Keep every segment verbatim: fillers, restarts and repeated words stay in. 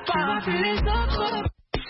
pas vu les autres.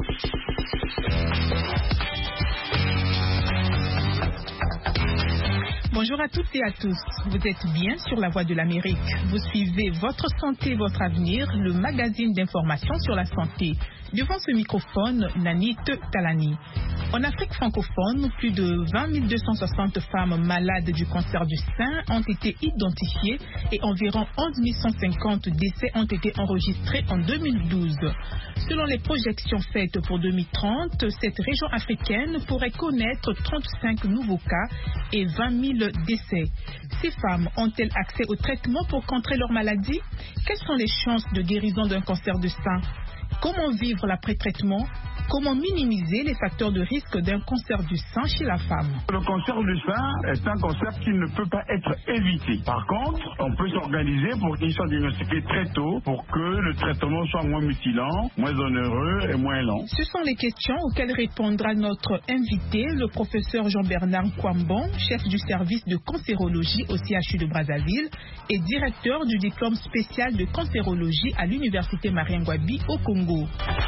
Bonjour à toutes et à tous. Vous êtes bien sur la Voix de l'Amérique. Vous suivez Votre Santé, Votre Avenir, le magazine d'information sur la santé. Devant ce microphone, Nanit Talani. En Afrique francophone, plus de vingt mille deux cent soixante femmes malades du cancer du sein ont été identifiées et environ onze mille cent cinquante décès ont été enregistrés en deux mille douze. Selon les projections faites pour deux mille trente, cette région africaine pourrait connaître trente-cinq nouveaux cas et vingt mille décès. Ces femmes ont-elles accès au traitement pour contrer leur maladie? Quelles sont les chances de guérison d'un cancer du sein? Comment vivre l'après-traitement? Comment minimiser les facteurs de risque d'un cancer du sein chez la femme? Le cancer du sein est un cancer qui ne peut pas être évité. Par contre, on peut s'organiser pour qu'il soit diagnostiqué très tôt pour que le traitement soit moins mutilant, moins onéreux et moins lent. Ce sont les questions auxquelles répondra notre invité, le professeur Jean-Bernard Kwambon, chef du service de cancérologie au C H U de Brazzaville et directeur du diplôme spécial de cancérologie à l'université Marien-Ngouabi au Congo.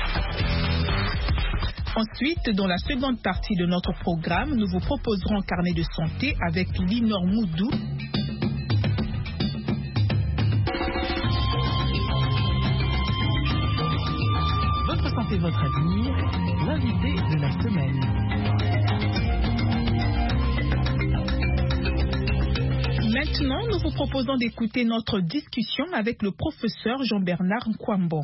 Ensuite, dans la seconde partie de notre programme, nous vous proposerons un carnet de santé avec Linor Moudou. Votre santé, votre avenir, l'invité de la semaine. Maintenant, nous vous proposons d'écouter notre discussion avec le professeur Jean-Bernard Kwambon.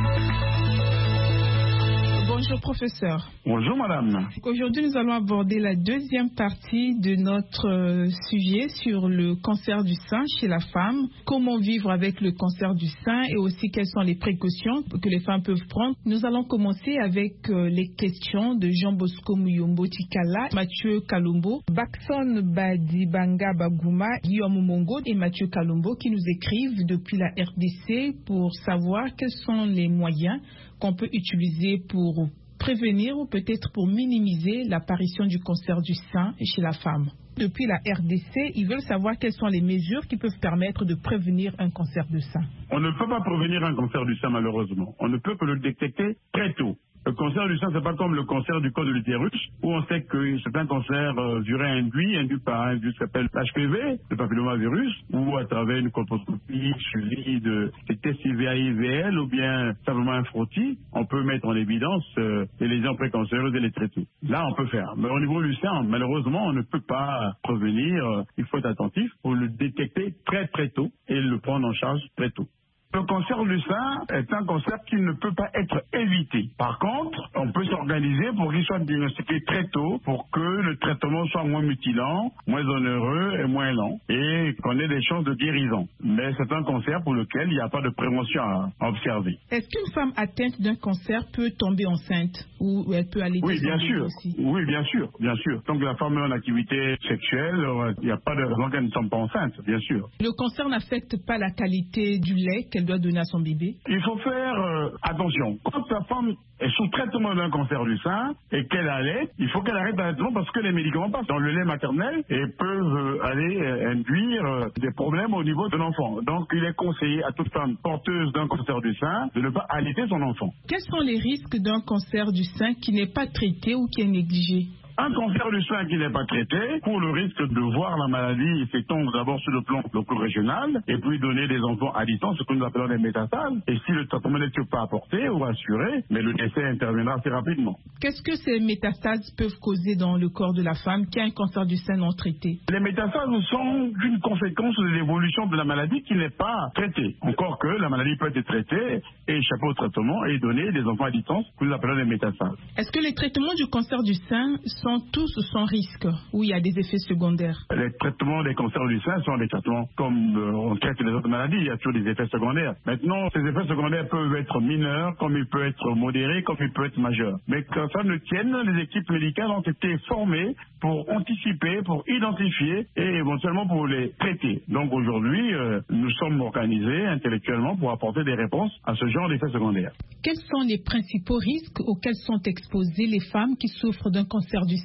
Bonjour professeur. Bonjour madame. Aujourd'hui nous allons aborder la deuxième partie de notre euh, sujet sur le cancer du sein chez la femme. Comment vivre avec le cancer du sein et aussi quelles sont les précautions que les femmes peuvent prendre. Nous allons commencer avec euh, les questions de Jean Bosco Muyombo Tikala, Mathieu Kalombo, Bakson Badibanga Bagouma, Guillaume Mongo et Mathieu Kalombo qui nous écrivent depuis la R D C pour savoir quels sont les moyens qu'on peut utiliser pour prévenir ou peut-être pour minimiser l'apparition du cancer du sein chez la femme. Depuis la R D C, ils veulent savoir quelles sont les mesures qui peuvent permettre de prévenir un cancer du sein. On ne peut pas prévenir un cancer du sein malheureusement. On ne peut que le détecter très tôt. Le cancer du sein, c'est pas comme le cancer du col de l'utérus, où on sait que c'est un cancer euh, urinaire induit, induit par un virus qui s'appelle l'H P V, le papillomavirus, ou à travers une colposcopie suivie de tests I V A I V L ou bien simplement un frottis, on peut mettre en évidence euh, les lésions précancéreuses et les traiter. Là, on peut faire. Mais au niveau du sein, malheureusement, on ne peut pas prévenir. Euh, il faut être attentif pour le détecter très très tôt et le prendre en charge très tôt. Le cancer du sein est un cancer qui ne peut pas être évité. Par contre, on peut s'organiser pour qu'il soit diagnostiqué très tôt pour que le traitement soit moins mutilant, moins onéreux et moins lent et qu'on ait des chances de guérison. Mais c'est un cancer pour lequel il n'y a pas de prévention à observer. Est-ce qu'une femme atteinte d'un cancer peut tomber enceinte ou elle peut aller Oui, bien sûr. Aussi? Oui, bien sûr, bien sûr. Tant que la femme est en activité sexuelle, il n'y a pas de raison qu'elle ne tombe pas enceinte, bien sûr. Le cancer n'affecte pas la qualité du lait qu'elle doit donner à son bébé? Il faut faire euh, attention. Quand la femme est sous traitement d'un cancer du sein et qu'elle allait, il faut qu'elle arrête le traitement parce que les médicaments passent dans le lait maternel et peuvent euh, aller euh, induire euh, des problèmes au niveau de l'enfant. Donc il est conseillé à toute femme porteuse d'un cancer du sein de ne pas allaiter son enfant. Quels sont les risques d'un cancer du sein qui n'est pas traité ou qui est négligé? Un cancer du sein qui n'est pas traité, pour le risque de voir la maladie s'étendre d'abord sur le plan loco-régional et puis donner des enfants à distance, ce que nous appelons des métastases. Et si le traitement n'est pas apporté ou assuré, mais le décès interviendra assez rapidement. Qu'est-ce que ces métastases peuvent causer dans le corps de la femme qui a un cancer du sein non traité? Les métastases sont une conséquence de l'évolution de la maladie qui n'est pas traitée. Encore que la maladie peut être traitée et échapper au traitement et donner des enfants à distance, que nous appelons des métastases. Est-ce que les traitements du cancer du sein sont tous sans risque ou il y a des effets secondaires? Les traitements des cancers du sein sont des traitements comme euh, on traite les autres maladies, il y a toujours des effets secondaires. Maintenant, ces effets secondaires peuvent être mineurs, comme ils peuvent être modérés, comme ils peuvent être majeurs. Mais quand ça ne tienne, les équipes médicales ont été formées pour anticiper, pour identifier et éventuellement pour les traiter. Donc aujourd'hui, euh, nous sommes organisés intellectuellement pour apporter des réponses à ce genre d'effets secondaires. Quels sont les principaux risques auxquels sont exposées les femmes qui souffrent d'un cancer du sein?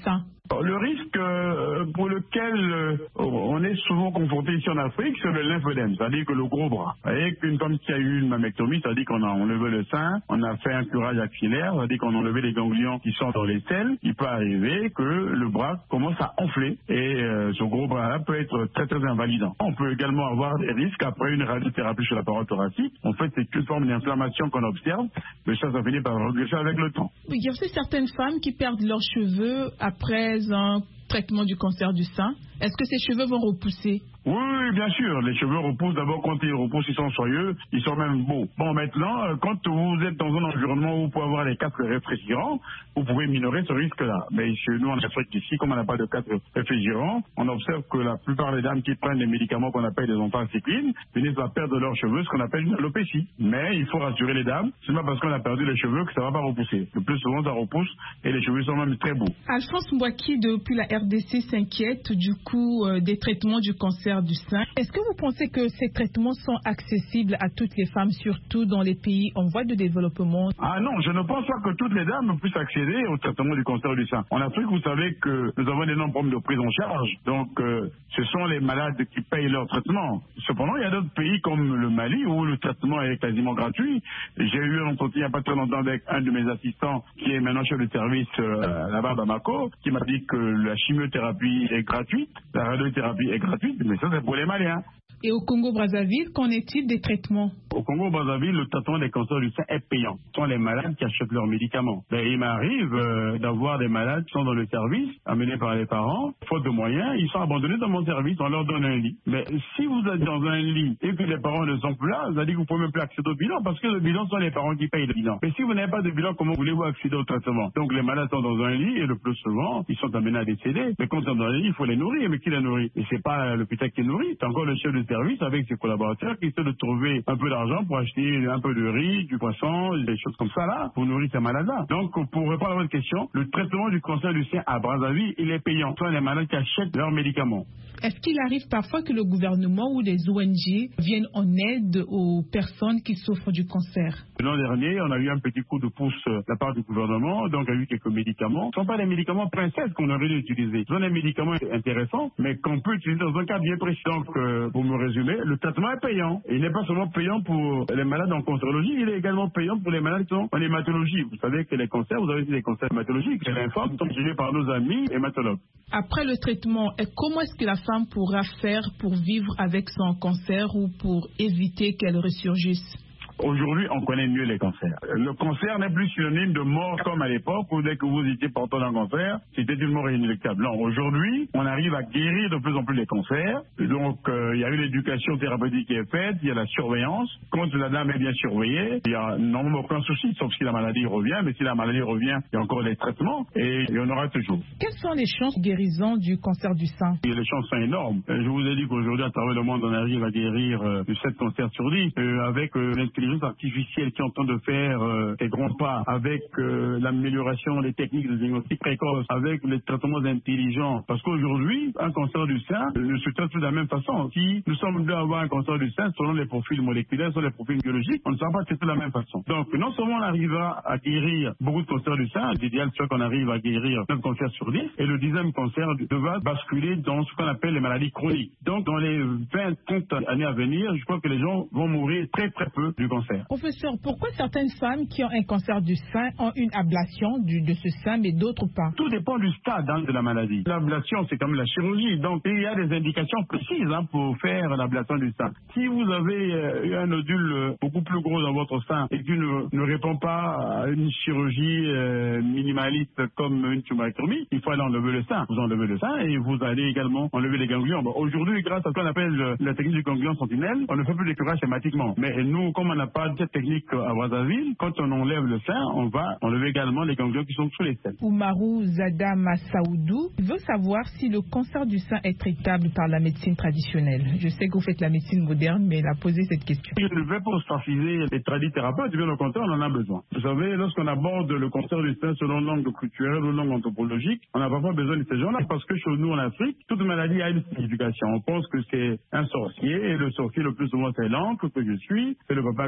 Le risque euh, pour lequel euh, on est souvent confronté ici en Afrique, c'est le lymphœdème, c'est-à-dire que le gros bras. Vous voyez qu'une femme qui a eu une mammectomie, c'est-à-dire qu'on a enlevé le sein, on a fait un curage axillaire, c'est-à-dire qu'on a enlevé les ganglions qui sont dans les selles, il peut arriver que le bras commence à enfler et euh, ce gros bras-là peut être très très invalidant. On peut également avoir des risques après une radiothérapie sur la paroi thoracique. En fait, c'est une forme d'inflammation qu'on observe, mais ça, ça finit par regresser avec le temps. Il y a aussi certaines femmes qui perdent leurs cheveux après un traitement du cancer du sein. Est-ce que ces cheveux vont repousser? Oui, bien sûr. Les cheveux repoussent. D'abord, quand ils repoussent, ils sont soyeux, ils sont même beaux. Bon, maintenant, quand vous êtes dans un environnement où vous pouvez avoir les casques réfrigérants, vous pouvez minorer ce risque-là. Mais chez nous, en Afrique, ici, comme on n'a pas de casque réfrigérant, on observe que la plupart des dames qui prennent des médicaments qu'on appelle des anthracyclines finissent par perdre leurs cheveux, ce qu'on appelle une alopécie. Mais il faut rassurer les dames, c'est pas parce qu'on a perdu les cheveux que ça va pas repousser. Le plus souvent, ça repousse et les cheveux sont même très beaux. Alphonse Mbouaki, depuis la R D C, s'inquiète du coût euh, des traitements du cancer du sein. Est-ce que vous pensez que ces traitements sont accessibles à toutes les femmes, surtout dans les pays en voie de développement? Ah non, je ne pense pas que toutes les dames puissent accéder au traitement du cancer du sein. En Afrique, vous savez que nous avons d'énormes problèmes de prise en charge. Donc, euh, ce sont les malades qui payent leur traitement. Cependant, il y a d'autres pays comme le Mali où le traitement est quasiment gratuit. J'ai eu un entretien il n'y a pas très longtemps avec un de mes assistants qui est maintenant chef de service euh, là-bas à Bamako, qui m'a dit que la chimiothérapie est gratuite, la radiothérapie est gratuite, mais ça c'est pour les Maliens. Et au Congo-Brazzaville, qu'en est-il des traitements? Au Congo-Brazzaville, le traitement des cancers du sein est payant. Ce sont les malades qui achètent leurs médicaments. Ben, il m'arrive euh, d'avoir des malades qui sont dans le service, amenés par les parents, faute de moyens, ils sont abandonnés dans mon service, on leur donne un lit. Mais si vous êtes dans un lit et que les parents ne sont plus là, ça veut dire que vous ne pouvez même plus accéder au bilan, parce que le bilan sont les parents qui payent le bilan. Mais si vous n'avez pas de bilan, comment voulez-vous accéder au traitement? Donc les malades sont dans un lit et le plus souvent, ils sont amenés à décéder. Mais quand ils sont dans un lit, il faut les nourrir. Mais qui les nourrit? Et c'est pas l'hôpital qui les nourrit, c'est encore le chef de service avec ses collaborateurs qui essaient de trouver un peu d'argent pour acheter un peu de riz, du poisson, des choses comme ça là, pour nourrir ces malades-là. Donc, pour répondre à votre question, le traitement du cancer du sein à Brazzaville, il est payant. Ce sont les malades qui achètent leurs médicaments. Est-ce qu'il arrive parfois que le gouvernement ou des O N G viennent en aide aux personnes qui souffrent du cancer? L'an dernier, on a eu un petit coup de pouce de la part du gouvernement, donc il y a eu quelques médicaments. Ce ne sont pas des médicaments princesses qu'on aurait dû utiliser. Ce sont des médicaments intéressants, mais qu'on peut utiliser dans un cas bien précis. Donc, euh, pour me résumer, le traitement est payant. Et il n'est pas seulement payant pour les malades en cancérologie, il est également payant pour les malades qui sont en hématologie. Vous savez que les cancers, vous avez dit des cancers hématologiques, les lymphomes sont gérés par nos amis hématologues. Après le traitement, comment est-ce que la femme pourra faire pour vivre avec son cancer ou pour éviter qu'elle ressurgisse? Aujourd'hui, on connaît mieux les cancers. Le cancer n'est plus synonyme de mort comme à l'époque où dès que vous étiez porteur d'un cancer, c'était une mort inéluctable. Non, aujourd'hui, on arrive à guérir de plus en plus les cancers. Et donc, euh, il y a eu l'éducation thérapeutique qui est faite, il y a la surveillance. Quand la dame est bien surveillée, il n'y a normalement aucun souci, sauf si la maladie revient. Mais si la maladie revient, il y a encore des traitements et il y en aura toujours. Quelles sont les chances guérisant du cancer du sein? Et les chances sont énormes. Je vous ai dit qu'aujourd'hui, à travers le monde, on arrive à guérir euh, de sept cancers sur dix euh, avec euh, l'intelligence artificielle qui est en train de faire euh, des grands pas, avec euh, l'amélioration des techniques de diagnostic précoce, avec les traitements intelligents. Parce qu'aujourd'hui, un cancer du sein ne se traite plus de la même façon. Si nous sommes deux à avoir un cancer du sein, selon les profils moléculaires, selon les profils biologiques, on ne sera pas traité de la même façon. Donc, non seulement on arrivera à guérir beaucoup de cancers du sein, l'idéal c'est qu'on arrive à guérir neuf cancers sur dix, et le dixième cancer devra basculer dans ce qu'on appelle les maladies chroniques. Donc, dans les vingt trente années à venir, je crois que les gens vont mourir très très peu du cancer. Professeur, pourquoi certaines femmes qui ont un cancer du sein ont une ablation du, de ce sein, mais d'autres pas? Tout dépend du stade hein, de la maladie. L'ablation, c'est comme la chirurgie. Donc, il y a des indications précises hein, pour faire l'ablation du sein. Si vous avez euh, un nodule euh, beaucoup plus gros dans votre sein et qui ne, ne répond pas à une chirurgie euh, minimaliste comme une tumorectomie, il faut aller enlever le sein. Vous enlevez le sein et vous allez également enlever les ganglions. Bon, aujourd'hui, grâce à ce qu'on appelle le, la technique du ganglion sentinelle, on ne fait plus de curage schématiquement. Mais nous, comme on n'a pas cette technique à Brazzaville, quand on enlève le sein, on va enlever également les ganglions qui sont sous les selles. Oumarou Zada Massaoudou veut savoir si le cancer du sein est traitable par la médecine traditionnelle. Je sais que vous faites la médecine moderne, mais il a posé cette question. Je ne vais pas ostraciser les tradithérapeutes, bien au contraire, on en a besoin. Vous savez, lorsqu'on aborde le cancer du sein selon l'angle culturel ou l'angle anthropologique, on n'a pas besoin de ces gens-là parce que chez nous en Afrique, toute maladie a une signification. On pense que c'est un sorcier et le sorcier le plus souvent c'est l'oncle que je suis, c'est le papa que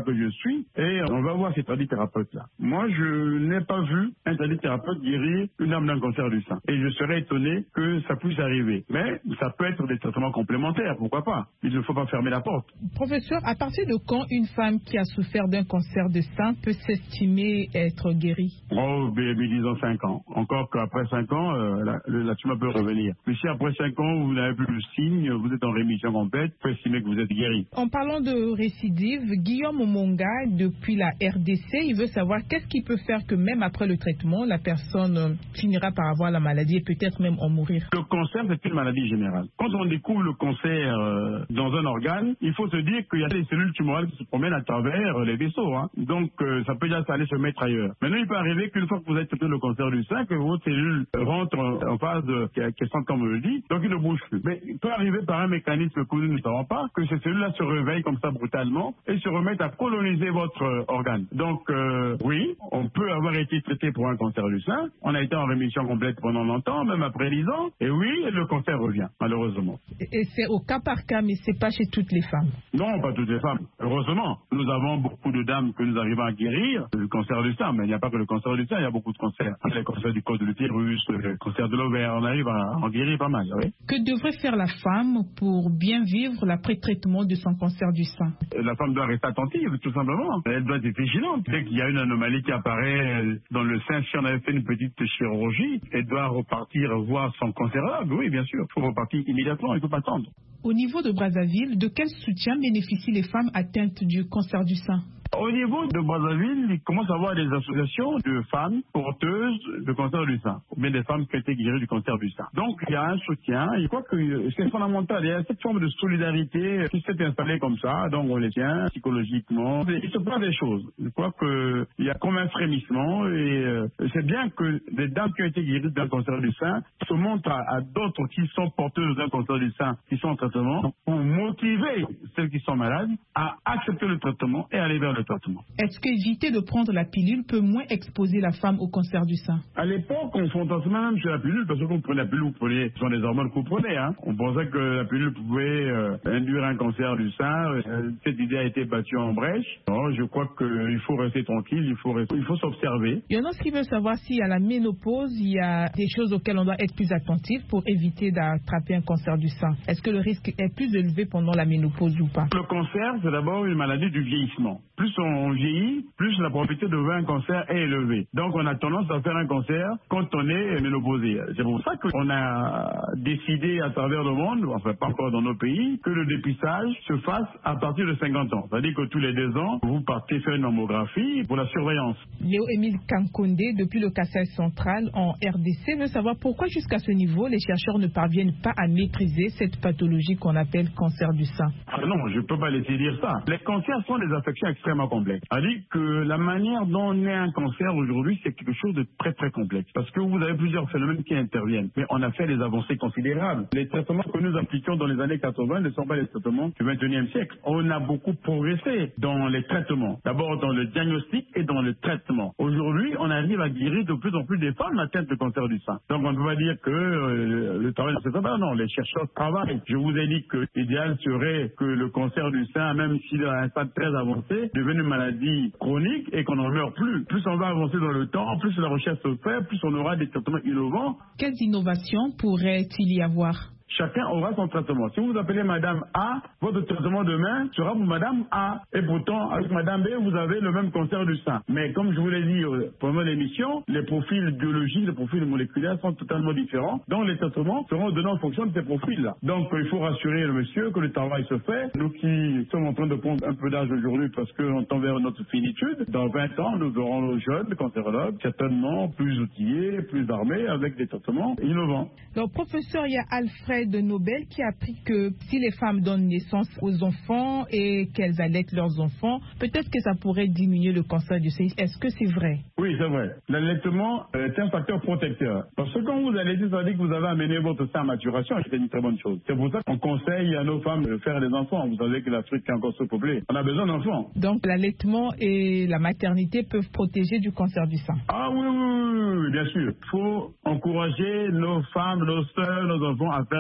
que je suis et on va voir ces tradithérapeutes-là. Moi, je n'ai pas vu un tradithérapeute guérir une dame d'un cancer du sein. Et je serais étonné que ça puisse arriver. Mais ça peut être des traitements complémentaires, pourquoi pas. Il ne faut pas fermer la porte. Professeur, à partir de quand une femme qui a souffert d'un cancer de sein peut s'estimer être guérie? Oh, mais, mais disons cinq ans. Encore qu'après cinq ans, euh, la, la tumeur peut revenir. Mais si après cinq ans, vous n'avez plus le signe, vous êtes en rémission complète, vous pouvez estimer que vous êtes guéri. En parlant de récidive, Guillaume Omonga, depuis la R D C, il veut savoir qu'est-ce qui peut faire que même après le traitement, la personne finira par avoir la maladie et peut-être même en mourir. Le cancer, c'est une maladie générale. Quand on découvre le cancer euh, dans un organe, il faut se dire qu'il y a des cellules tumorales qui se promènent à travers euh, les vaisseaux. Hein. Donc, euh, ça peut déjà aller se mettre ailleurs. Maintenant, il peut arriver qu'une fois que vous avez traité le cancer du sein, que vos cellules rentrent en, en phase euh, quiescente, comme on le dit, donc il ne bouge plus. Mais il peut arriver par un mécanisme que nous ne savons pas, que ces cellules-là se réveillent comme ça brutalement et se remettent à coloniser votre euh, organe. Donc, euh, oui, on peut avoir été traité pour un cancer du sein. On a été en rémission complète pendant longtemps, même après dix ans. Et oui, le cancer revient, malheureusement. Et c'est au cas par cas, mais c'est pas chez toutes les femmes. Non, pas toutes les femmes. Heureusement, nous avons beaucoup de dames que nous arrivons à guérir du cancer du sein. Mais il n'y a pas que le cancer du sein, il y a beaucoup de cancers. Le cancer du col de l'utérus, le cancer de l'ovaire, on arrive à en guérir pas mal, oui. Que devrait faire la femme pour bien vivre l'après-traitement de son cancer du sein? La femme doit rester attentive, tout simplement. Elle doit être vigilante. Dès qu'il y a une anomalie qui apparaît dans le sein, si on avait fait une petite chirurgie, elle doit repartir voir son cancérologue. Oui, bien sûr. Il faut repartir immédiatement, il ne faut pas attendre. Au niveau de Brazzaville, de quel soutien bénéficient les femmes atteintes du cancer du sein? Au niveau de Brazzaville, il commence à avoir des associations de femmes porteuses de cancer du sein, ou bien des femmes qui ont été guéries du cancer du sein. Donc, il y a un soutien. Je crois que c'est fondamental. Il y a cette forme de solidarité qui s'est installée comme ça. Donc, on les tient psychologiquement. Il se passe des choses. Je crois qu'il y a comme un frémissement. Et euh, c'est bien que des dames qui ont été guéries d'un cancer du sein se montrent à, à d'autres qui sont porteuses d'un cancer du sein, qui sont en traitement, pour motiver celles qui sont malades à accepter le traitement et aller vers le traitement. Est-ce qu'éviter de prendre la pilule peut moins exposer la femme au cancer du sein? À l'époque, on fantasmait même sur la pilule, parce que quand vous prenez la pilule, vous prenez, ce sont des hormones que vous prenez. Hein. On pensait que la pilule pouvait euh, induire un cancer du sein. Euh, cette idée a été battue en brèche. Non, je crois qu'il faut rester tranquille, il faut, rester, il faut s'observer. Il y en a qui veulent savoir si à la ménopause, il y a des choses auxquelles on doit être plus attentif pour éviter d'attraper un cancer du sein. Est-ce que le risque est plus élevé pendant la ménopause ou pas? Le cancer, c'est d'abord une maladie du vieillissement. Plus on vieillit, plus la probabilité de faire un cancer est élevée. Donc on a tendance à faire un cancer quand on est ménopausé. C'est pour ça qu'on a décidé à travers le monde, enfin pas encore dans nos pays, que le dépistage se fasse à partir de cinquante ans. C'est-à-dire que tous les deux ans, vous partez faire une mammographie pour la surveillance. Léo-Émile Kankonde, depuis le Kasaï central en R D C, veut savoir pourquoi jusqu'à ce niveau, les chercheurs ne parviennent pas à maîtriser cette pathologie qu'on appelle cancer du sein. Ah non, je ne peux pas laisser dire ça. Les cancers sont des affections extrêmement complexes. C'est-à-dire que la manière dont on est un cancer aujourd'hui, c'est quelque chose de très très complexe. Parce que vous avez plusieurs phénomènes qui interviennent. Mais on a fait des avancées considérables. Les traitements que nous appliquions dans les années quatre-vingt ne sont pas les traitements du vingt et unième siècle. On a beaucoup progressé dans les traitements. D'abord dans le diagnostic et dans le traitement. Aujourd'hui, on arrive à guérir de plus en plus des femmes atteintes de cancer du sein. Donc on ne peut pas dire que euh, le travail ne se fait pas. Non, les chercheurs travaillent. Je vous ai dit que l'idéal serait que le cancer du sein, même s'il est à un stade très avancé, devienne une maladie chronique et qu'on n'en meurt plus. Plus on va avancer dans le temps, plus la recherche se fait, plus on aura des traitements innovants. Quelles innovations pourrait-il y avoir? Chacun aura son traitement. Si vous appelez Madame A, votre traitement demain sera pour Madame A. Et pourtant, avec Madame B, vous avez le même cancer du sein. Mais comme je vous l'ai dit pendant l'émission, les profils biologiques, les profils moléculaires sont totalement différents. Donc les traitements seront donnés en fonction de ces profils-là. Donc il faut rassurer le monsieur que le travail se fait. Nous qui sommes en train de prendre un peu d'âge aujourd'hui parce qu'on tend vers notre finitude, dans vingt ans, nous verrons nos jeunes cancérologues certainement plus outillés, plus armés avec des traitements innovants. Donc professeur, il y a Alfred de Nobel qui a appris que si les femmes donnent naissance aux enfants et qu'elles allaitent leurs enfants, peut-être que ça pourrait diminuer le cancer du sein. Est-ce que c'est vrai? Oui, c'est vrai. L'allaitement est un facteur protecteur. Parce que quand vous allaitez, ça veut dire que vous avez amené votre sein à maturation et c'est une très bonne chose. C'est pour ça qu'on conseille à nos femmes de faire des enfants. Vous savez que l'Afrique est encore surpeuplée. On a besoin d'enfants. Donc l'allaitement et la maternité peuvent protéger du cancer du sein. Ah oui, oui, oui, oui, bien sûr. Il faut encourager nos femmes, nos sœurs, nos enfants à faire des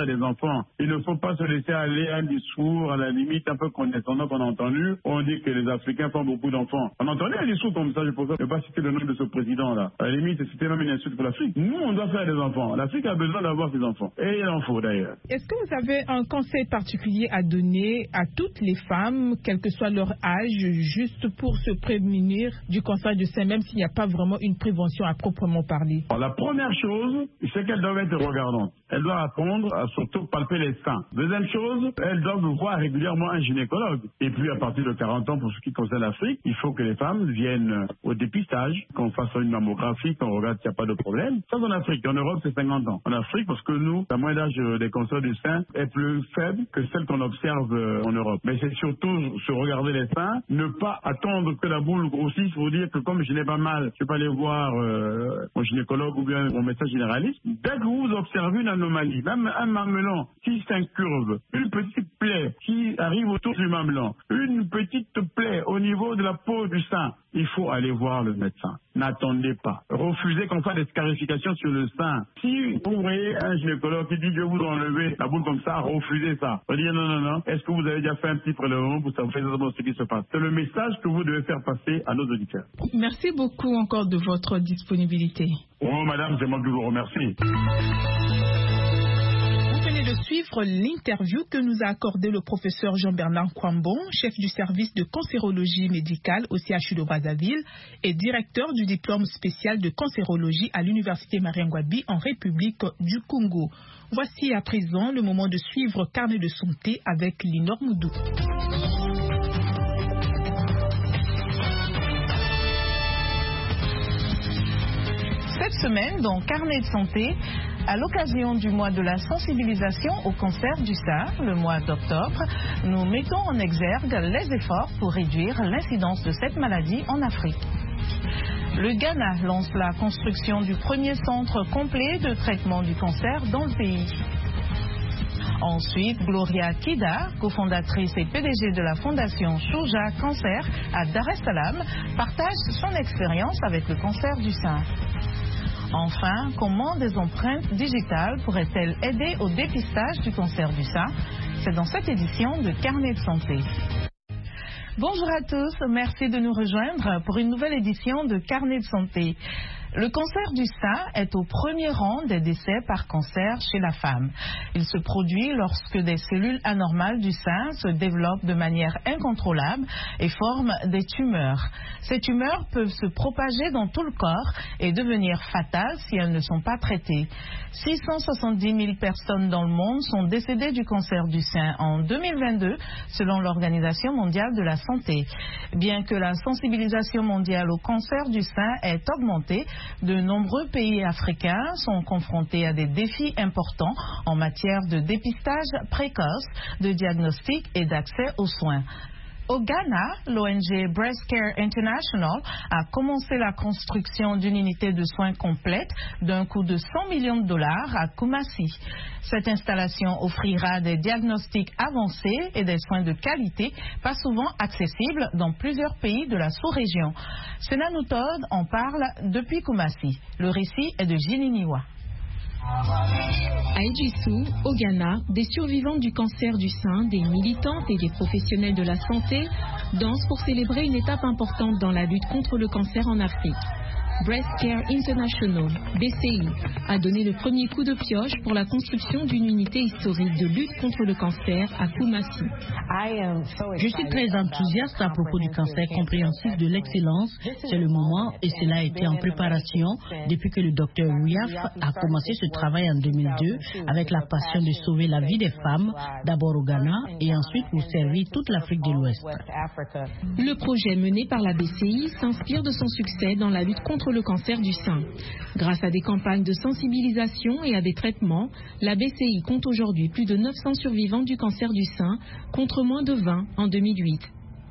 des enfants. Il ne faut pas se laisser aller à un discours, à la limite, un peu condescendant qu'on a entendu. On dit que les Africains font beaucoup d'enfants. On entendait un discours comme ça, je préfère ne pas citer le nom de ce président-là. À la limite, c'était même une insulte pour l'Afrique. Nous, on doit faire des enfants. L'Afrique a besoin d'avoir ses enfants. Et il en faut d'ailleurs. Est-ce que vous avez un conseil particulier à donner à toutes les femmes, quel que soit leur âge, juste pour se prémunir du cancer du sein, même s'il n'y a pas vraiment une prévention à proprement parler? Alors, la première chose, c'est qu'elles doivent être regardantes. Elles doivent apprendre à surtout palper les seins. Deuxième chose, elles doivent voir régulièrement un gynécologue. Et puis, à partir de quarante ans, pour ce qui concerne l'Afrique, il faut que les femmes viennent au dépistage, qu'on fasse une mammographie, qu'on regarde s'il n'y a pas de problème. Ça, en Afrique. En Europe, c'est cinquante ans. En Afrique, parce que nous, la moyenne d'âge des cancers du sein est plus faible que celle qu'on observe en Europe. Mais c'est surtout se regarder les seins, ne pas attendre que la boule grossisse pour dire que comme je n'ai pas mal, je peux aller voir euh, mon gynécologue ou bien mon médecin généraliste. Dès que vous observez une anomalie, même un mamelon qui s'incurve, une petite plaie qui arrive autour du mamelon, une petite plaie au niveau de la peau du sein, il faut aller voir le médecin. N'attendez pas. Refusez qu'on fasse des scarifications sur le sein. Si vous voyez un gynécologue qui dit je vais vous enlever la boule comme ça, refusez ça. On dit non, non, non. Est-ce que vous avez déjà fait un petit prélèvement pour savoir exactement ce qui se passe? C'est le message que vous devez faire passer à nos auditeurs. Merci beaucoup encore de votre disponibilité. Oh madame, c'est moi qui vous remercie. De suivre l'interview que nous a accordé le professeur Jean-Bernard Kwambon, chef du service de cancérologie médicale au C H U de Brazzaville et directeur du diplôme spécial de cancérologie à l'université Mariangwabi en République du Congo. Voici à présent le moment de suivre Carnet de santé avec Linor Moudou. Cette semaine, dans Carnet de santé, à l'occasion du mois de la sensibilisation au cancer du sein, le mois d'octobre, nous mettons en exergue les efforts pour réduire l'incidence de cette maladie en Afrique. Le Ghana lance la construction du premier centre complet de traitement du cancer dans le pays. Ensuite, Gloria Kida, cofondatrice et P D G de la fondation Shuja Cancer à Dar es Salaam, partage son expérience avec le cancer du sein. Enfin, comment des empreintes digitales pourraient-elles aider au dépistage du cancer du sein? C'est dans cette édition de Carnet de santé. Bonjour à tous, merci de nous rejoindre pour une nouvelle édition de Carnet de santé. Le cancer du sein est au premier rang des décès par cancer chez la femme. Il se produit lorsque des cellules anormales du sein se développent de manière incontrôlable et forment des tumeurs. Ces tumeurs peuvent se propager dans tout le corps et devenir fatales si elles ne sont pas traitées. six cent soixante-dix mille personnes dans le monde sont décédées du cancer du sein en deux mille vingt-deux, selon l'Organisation mondiale de la santé. Bien que la sensibilisation mondiale au cancer du sein ait augmenté, de nombreux pays africains sont confrontés à des défis importants en matière de dépistage précoce, de diagnostic et d'accès aux soins. Au Ghana, l'O N G Breast Care International a commencé la construction d'une unité de soins complète d'un coût de cent millions de dollars à Kumasi. Cette installation offrira des diagnostics avancés et des soins de qualité, pas souvent accessibles dans plusieurs pays de la sous-région. Senanu Todd en parle depuis Kumasi. Le récit est de Gininiwa. À Edjissou, au Ghana, des survivants du cancer du sein, des militantes et des professionnels de la santé dansent pour célébrer une étape importante dans la lutte contre le cancer en Afrique. Breast Care International, B C I, a donné le premier coup de pioche pour la construction d'une unité historique de lutte contre le cancer à Kumasi. Je suis très enthousiaste à propos du cancer compréhensif de l'excellence. C'est le moment et cela a été en préparation depuis que le docteur Wiaf a commencé ce travail en deux mille deux avec la passion de sauver la vie des femmes, d'abord au Ghana et ensuite pour servir toute l'Afrique de l'Ouest. Le projet mené par la B C I s'inspire de son succès dans la lutte contre le cancer du sein. Grâce à des campagnes de sensibilisation et à des traitements, la B C I compte aujourd'hui plus de neuf cents survivants du cancer du sein, contre moins de vingt en deux mille huit.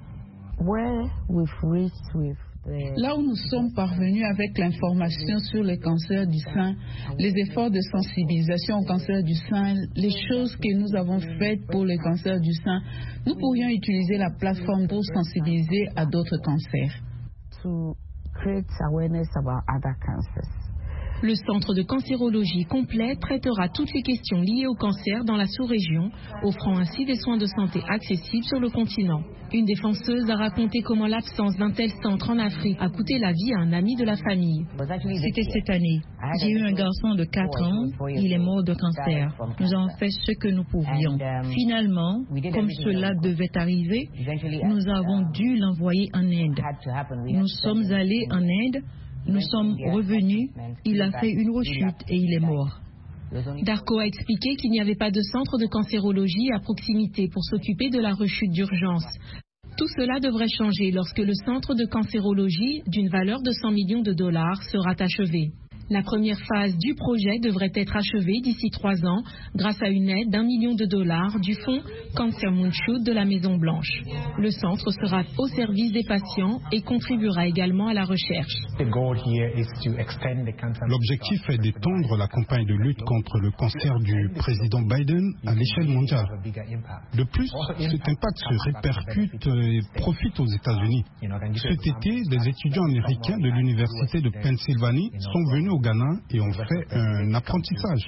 Là où nous sommes parvenus avec l'information sur les cancers du sein, les efforts de sensibilisation au cancer du sein, les choses que nous avons faites pour le cancer du sein, nous pourrions utiliser la plateforme pour sensibiliser à d'autres cancers. Le centre de cancérologie complet traitera toutes les questions liées au cancer dans la sous-région, offrant ainsi des soins de santé accessibles sur le continent. Une défenseuse a raconté comment l'absence d'un tel centre en Afrique a coûté la vie à un ami de la famille. C'était cette année. J'ai eu un garçon de quatre ans, il est mort de cancer. Nous avons fait ce que nous pouvions. Finalement, comme cela devait arriver, nous avons dû l'envoyer en Inde. Nous sommes allés en Inde, nous sommes revenus, il a fait une rechute et il est mort. Darko a expliqué qu'il n'y avait pas de centre de cancérologie à proximité pour s'occuper de la rechute d'urgence. Tout cela devrait changer lorsque le centre de cancérologie, d'une valeur de cent millions de dollars, sera achevé. La première phase du projet devrait être achevée d'ici trois ans grâce à une aide d'un million de dollars du fonds Cancer Moonshot de la Maison Blanche. Le centre sera au service des patients et contribuera également à la recherche. L'objectif est d'étendre la campagne de lutte contre le cancer du président Biden à l'échelle mondiale. De plus, cet impact se répercute et profite aux États-Unis. Cet été, des étudiants américains de l'Université de Pennsylvanie sont venus au Ghana et ont fait un apprentissage.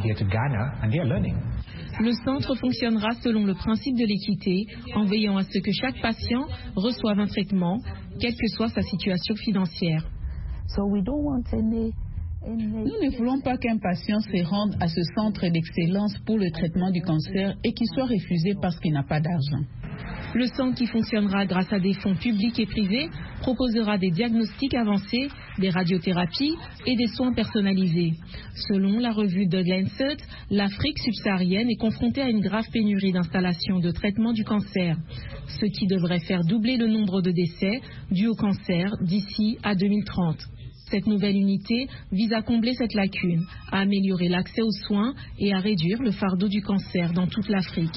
Le centre fonctionnera selon le principe de l'équité, en veillant à ce que chaque patient reçoive un traitement, quelle que soit sa situation financière. Nous ne voulons pas qu'un patient se rende à ce centre d'excellence pour le traitement du cancer et qu'il soit refusé parce qu'il n'a pas d'argent. Le centre, qui fonctionnera grâce à des fonds publics et privés, proposera des diagnostics avancés, des radiothérapies et des soins personnalisés. Selon la revue The Lancet, l'Afrique subsaharienne est confrontée à une grave pénurie d'installations de traitement du cancer, ce qui devrait faire doubler le nombre de décès dus au cancer d'ici à deux mille trente. Cette nouvelle unité vise à combler cette lacune, à améliorer l'accès aux soins et à réduire le fardeau du cancer dans toute l'Afrique.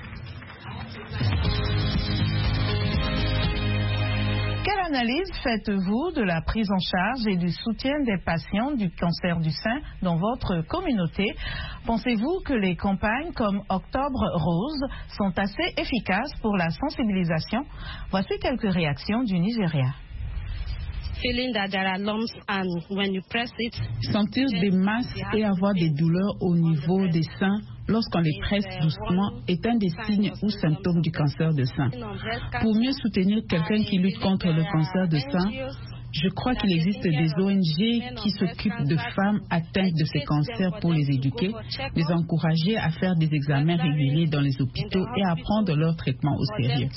Quelle analyse faites-vous de la prise en charge et du soutien des patients du cancer du sein dans votre communauté? Pensez-vous que les campagnes comme Octobre Rose sont assez efficaces pour la sensibilisation? Voici quelques réactions du Nigeria. Sentir des masses et avoir des douleurs au niveau des seins lorsqu'on les presse doucement est un des signes ou symptômes du cancer de sein. Pour mieux soutenir quelqu'un qui lutte contre le cancer de sein, je crois qu'il existe des O N G qui s'occupent de femmes atteintes de ces cancers pour les éduquer, les encourager à faire des examens réguliers dans les hôpitaux et à prendre leur traitement au sérieux.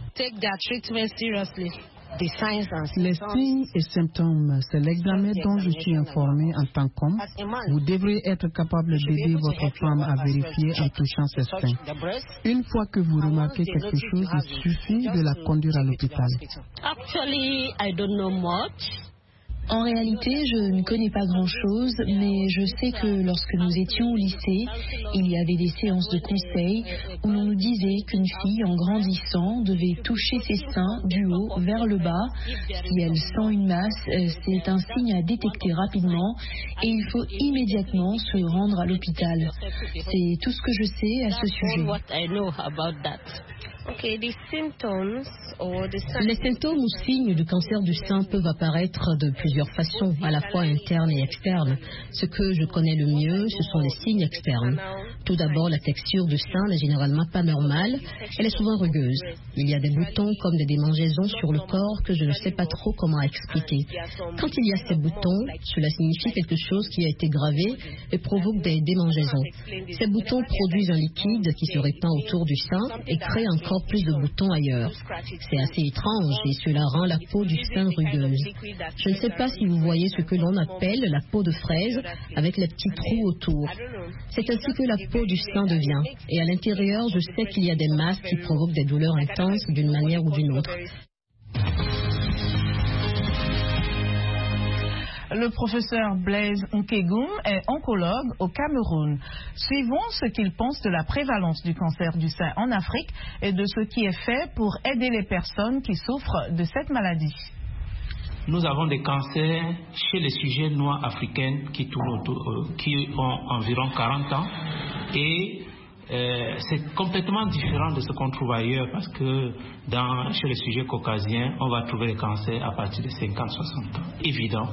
Les signes et symptômes, c'est l'examen dont je suis informé en tant qu'homme. Vous devrez être capable d'aider votre femme à vérifier en touchant ses seins. Une fois que vous remarquez quelque chose, il suffit de la conduire à l'hôpital. En réalité, je ne connais pas grand-chose, mais je sais que lorsque nous étions au lycée, il y avait des séances de conseil où l'on nous disait qu'une fille, en grandissant, devait toucher ses seins du haut vers le bas. Si elle sent une masse, c'est un signe à détecter rapidement et il faut immédiatement se rendre à l'hôpital. C'est tout ce que je sais à ce sujet. Les symptômes ou signes du cancer du sein peuvent apparaître de plusieurs façons, à la fois internes et externes. Ce que je connais le mieux, ce sont les signes externes. Tout d'abord, la texture du sein n'est généralement pas normale. Elle est souvent rugueuse. Il y a des boutons comme des démangeaisons sur le corps que je ne sais pas trop comment expliquer. Quand il y a ces boutons, cela signifie quelque chose qui a été gravé et provoque des démangeaisons. Ces boutons produisent un liquide qui se répand autour du sein et crée encore plus de boutons ailleurs. C'est assez étrange et cela rend la peau du sein rugueuse. Je ne sais pas si vous voyez ce que l'on appelle la peau de fraise avec les petits trous autour. C'est ainsi que la peau du sein devient. Et à l'intérieur, je sais qu'il y a des masses qui provoquent des douleurs intenses d'une manière ou d'une autre. Le professeur Blaise Nkegum est oncologue au Cameroun. Suivons ce qu'il pense de la prévalence du cancer du sein en Afrique et de ce qui est fait pour aider les personnes qui souffrent de cette maladie. Nous avons des cancers chez les sujets noirs africains qui, tournent autour, euh, qui ont environ quarante ans et euh, c'est complètement différent de ce qu'on trouve ailleurs parce que dans, chez les sujets caucasiens, on va trouver les cancers à partir de cinquante à soixante ans. Évident.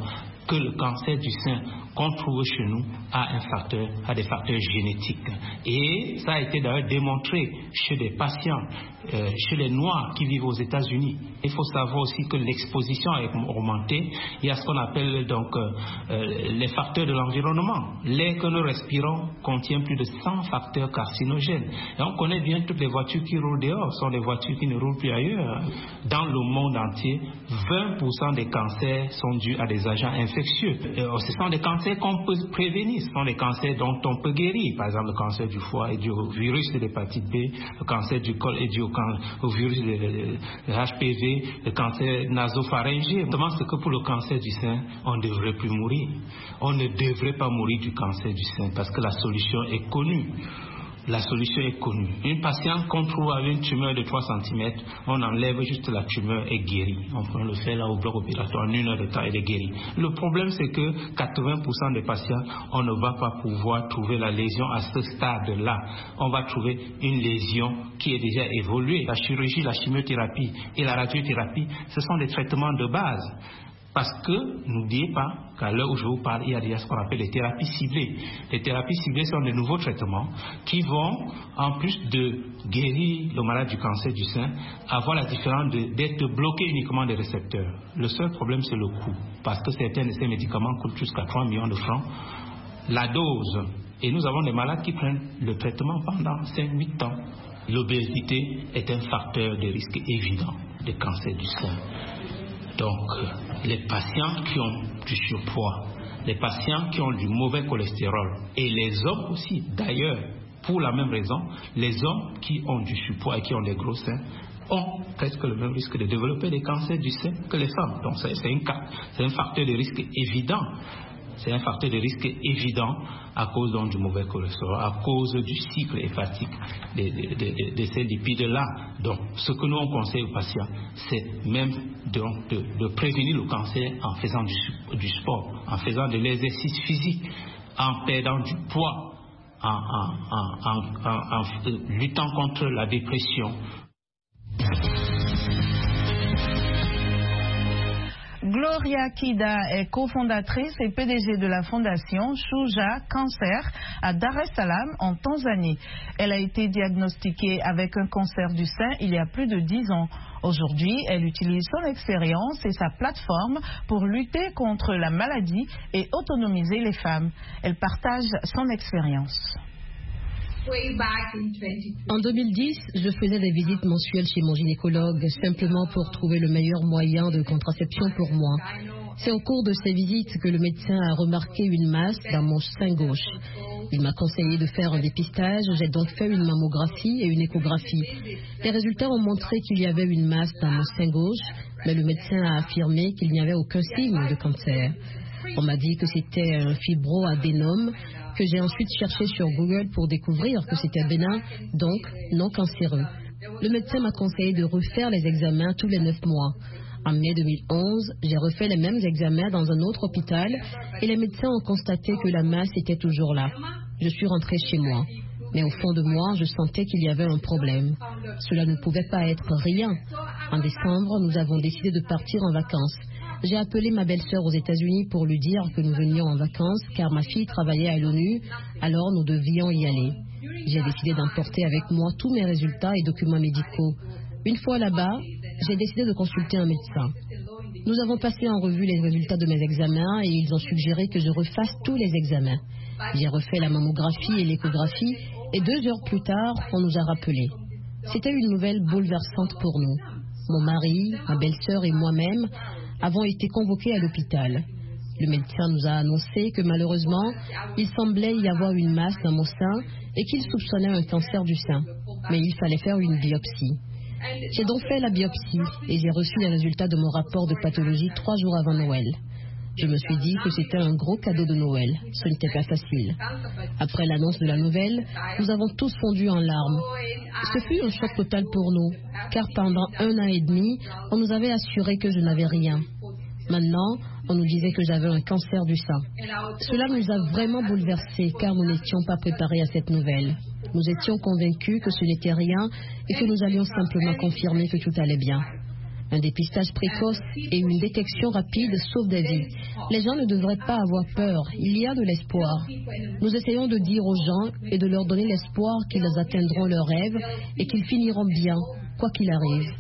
que le cancer du sein qu'on trouve chez nous a un facteur, a des facteurs génétiques. Et ça a été d'ailleurs démontré chez des patients, euh, chez les Noirs qui vivent aux États-Unis. Il faut savoir aussi que l'exposition a augmenté. Il y a ce qu'on appelle donc euh, euh, les facteurs de l'environnement. L'air que nous respirons contient plus de cent facteurs carcinogènes. Et on connaît bien toutes les voitures qui roulent dehors, sont des voitures qui ne roulent plus ailleurs. Dans le monde entier, vingt pour cent des cancers sont dus à des agents infectieux. Et ce sont des cancers qu'on peut prévenir, ce sont des cancers dont on peut guérir. Par exemple, le cancer du foie est dû au virus de l'hépatite B, le cancer du col est dû au, can- au virus de, de, de H P V, le cancer nasopharyngé. Notamment, c'est que pour le cancer du sein, on ne devrait plus mourir. On ne devrait pas mourir du cancer du sein parce que la solution est connue. La solution est connue. Une patiente qu'on trouve avec une tumeur de trois centimètres, on enlève juste la tumeur et guérit. On peut le faire là au bloc opératoire en une heure de temps et elle est guérie. Le problème, c'est que quatre-vingts pour cent des patients, on ne va pas pouvoir trouver la lésion à ce stade-là. On va trouver une lésion qui est déjà évoluée. La chirurgie, la chimiothérapie et la radiothérapie, ce sont des traitements de base. Parce que, n'oubliez pas qu'à l'heure où je vous parle, il y a déjà ce qu'on appelle les thérapies ciblées. Les thérapies ciblées sont de nouveaux traitements qui vont, en plus de guérir le malade du cancer du sein, avoir la différence de, d'être bloqués uniquement des récepteurs. Le seul problème, c'est le coût. Parce que certains de ces médicaments coûtent jusqu'à trois millions de francs. La dose. Et nous avons des malades qui prennent le traitement pendant cinq à huit ans. L'obésité est un facteur de risque évident de cancer du sein. Donc, les patients qui ont du surpoids, les patients qui ont du mauvais cholestérol, et les hommes aussi, d'ailleurs, pour la même raison, les hommes qui ont du surpoids et qui ont des gros seins ont presque le même risque de développer des cancers du sein que les femmes. Donc, c'est, c'est, une, c'est un facteur de risque évident. C'est un facteur de risque évident à cause donc, du mauvais cholestérol, à cause du cycle hépatique de, de, de, de ces lipides-là. Donc, ce que nous on conseille aux patients, c'est même donc, de, de prévenir le cancer en faisant du, du sport, en faisant de l'exercice physique, en perdant du poids, en, en, en, en, en, en luttant contre la dépression. Gloria Kida est cofondatrice et P D G de la fondation Shuja Cancer à Dar es Salaam en Tanzanie. Elle a été diagnostiquée avec un cancer du sein il y a plus de dix ans. Aujourd'hui, elle utilise son expérience et sa plateforme pour lutter contre la maladie et autonomiser les femmes. Elle partage son expérience. En deux mille dix, je faisais des visites mensuelles chez mon gynécologue simplement pour trouver le meilleur moyen de contraception pour moi. C'est au cours de ces visites que le médecin a remarqué une masse dans mon sein gauche. Il m'a conseillé de faire un dépistage, j'ai donc fait une mammographie et une échographie. Les résultats ont montré qu'il y avait une masse dans mon sein gauche, mais le médecin a affirmé qu'il n'y avait aucun signe de cancer. On m'a dit que c'était un fibroadénome, que j'ai ensuite cherché sur Google pour découvrir que c'était bénin, donc non cancéreux. Le médecin m'a conseillé de refaire les examens tous les neuf mois. En mai deux mille onze, j'ai refait les mêmes examens dans un autre hôpital et les médecins ont constaté que la masse était toujours là. Je suis rentrée chez moi. Mais au fond de moi, je sentais qu'il y avait un problème. Cela ne pouvait pas être rien. En décembre, nous avons décidé de partir en vacances. J'ai appelé ma belle-sœur aux États-Unis pour lui dire que nous venions en vacances car ma fille travaillait à l'ONU, alors nous devions y aller. J'ai décidé d'emporter avec moi tous mes résultats et documents médicaux. Une fois là-bas, j'ai décidé de consulter un médecin. Nous avons passé en revue les résultats de mes examens et ils ont suggéré que je refasse tous les examens. J'ai refait la mammographie et l'échographie et deux heures plus tard, on nous a rappelés. C'était une nouvelle bouleversante pour nous. Mon mari, ma belle-sœur et moi-même avons été convoqués à l'hôpital. Le médecin nous a annoncé que malheureusement, il semblait y avoir une masse dans mon sein et qu'il soupçonnait un cancer du sein. Mais il fallait faire une biopsie. J'ai donc fait la biopsie et j'ai reçu les résultats de mon rapport de pathologie trois jours avant Noël. Je me suis dit que c'était un gros cadeau de Noël. Ce n'était pas facile. Après l'annonce de la nouvelle, nous avons tous fondu en larmes. Ce fut un choc total pour nous, car pendant un an et demi, on nous avait assuré que je n'avais rien. Maintenant, on nous disait que j'avais un cancer du sein. Cela nous a vraiment bouleversés, car nous n'étions pas préparés à cette nouvelle. Nous étions convaincus que ce n'était rien et que nous allions simplement confirmer que tout allait bien. Un dépistage précoce et une détection rapide sauvent des vies. Les gens ne devraient pas avoir peur. Il y a de l'espoir. Nous essayons de dire aux gens et de leur donner l'espoir qu'ils atteindront leurs rêves et qu'ils finiront bien, quoi qu'il arrive.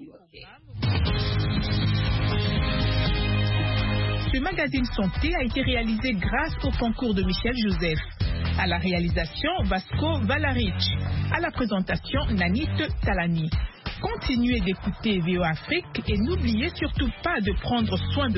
Ce magazine Santé a été réalisé grâce au concours de Michel Joseph. À la réalisation, Vasco Valaric. À la présentation, Nanit Talani. Continuez d'écouter V O Afrique et n'oubliez surtout pas de prendre soin de